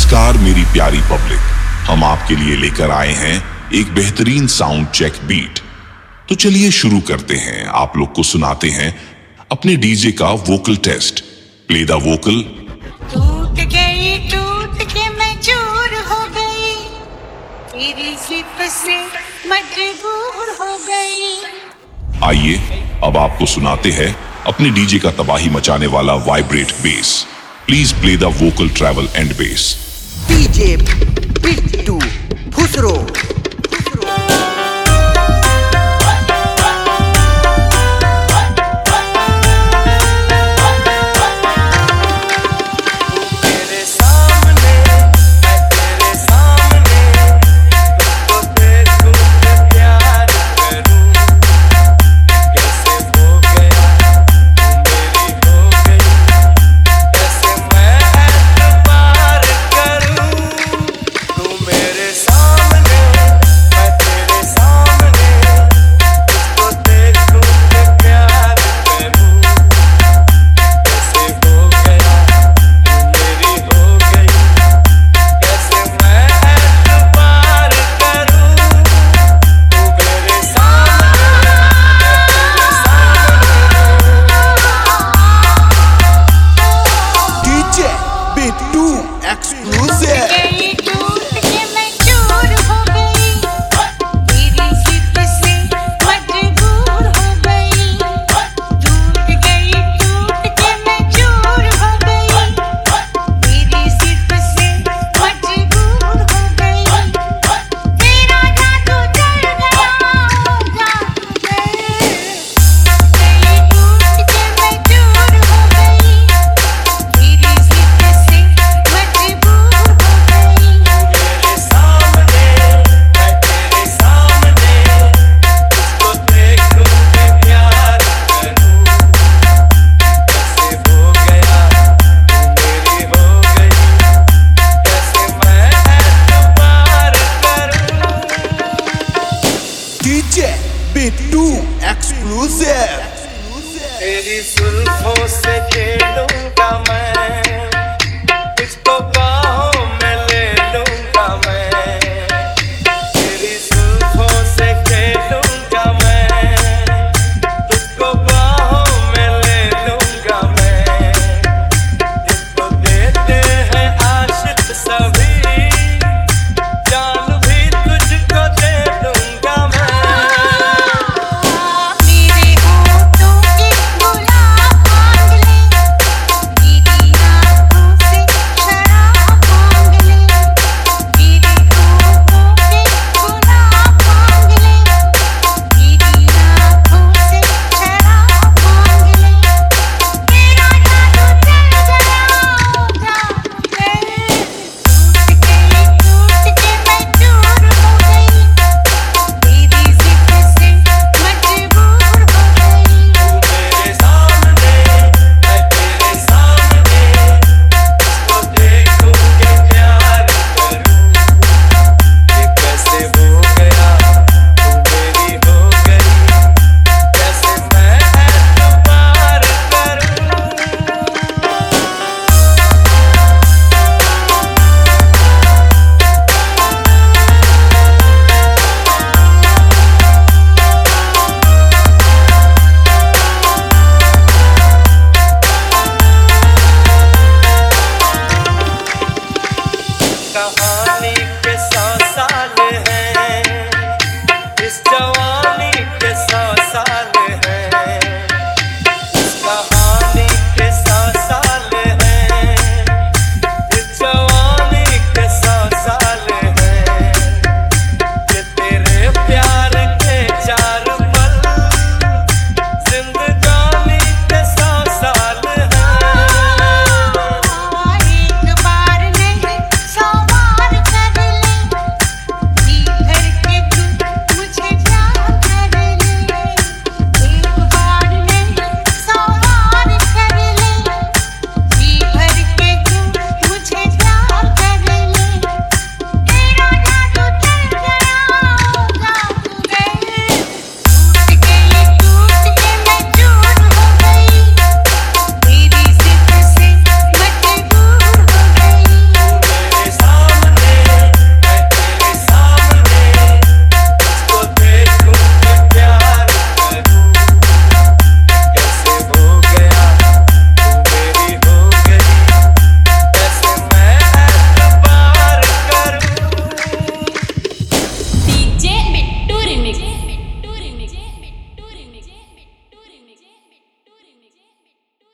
नमस्कार मेरी प्यारी पब्लिक, हम आपके लिए लेकर आए हैं एक बेहतरीन साउंड चेक बीट। तो चलिए शुरू करते हैं। आप लोग को सुनाते हैं अपने डीजे का vocal test. Play the vocal. टूट के मैं चूर हो गई, तेरी जिद से मजबूर हो गई। आइए अब आपको सुनाते हैं अपने डीजे का तबाही मचाने वाला vibrate bass. Please play the vocal travel and bass. DJ Bittu Khusro